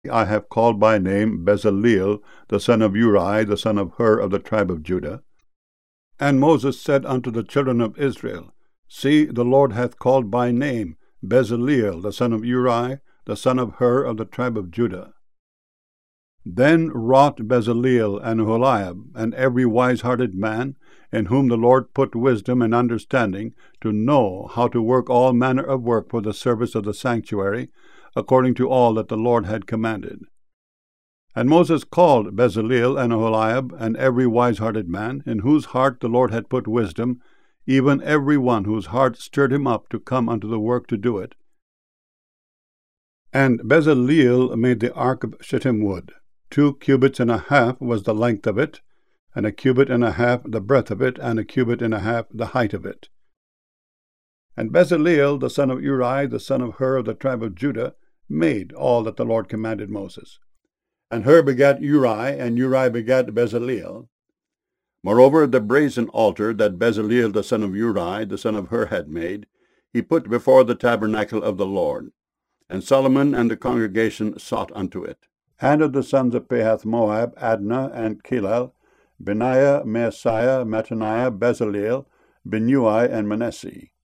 I have called by name Bezaleel, the son of Uri, the son of Hur of the tribe of Judah. And Moses said unto the children of Israel, See, the Lord hath called by name Bezaleel, the son of Uri, the son of Hur of the tribe of Judah. Then wrought Bezaleel and Aholiab, and every wise-hearted man, in whom the Lord put wisdom and understanding, to know how to work all manner of work for the service of the sanctuary, according to all that the Lord had commanded. And Moses called Bezaleel and Aholiab, and every wise-hearted man, in whose heart the Lord had put wisdom, even every one whose heart stirred him up to come unto the work to do it. And Bezaleel made the ark of shittim wood. 2 cubits and a half was the length of it, and a cubit and a half the breadth of it, and a cubit and a half the height of it. And Bezaleel, the son of Uri, the son of Hur of the tribe of Judah, made all that the Lord commanded Moses. And Hur begat Uri, and Uri begat Bezaleel. Moreover, the brazen altar that Bezaleel the son of Uri, the son of Hur, had made, he put before the tabernacle of the Lord. And Solomon and the congregation sought unto it. And of the sons of Pahath-Moab, Adnah and Kelal, Benaiah, Maaseiah, Mattaniah, Bezaleel, Binnui, and Manasseh.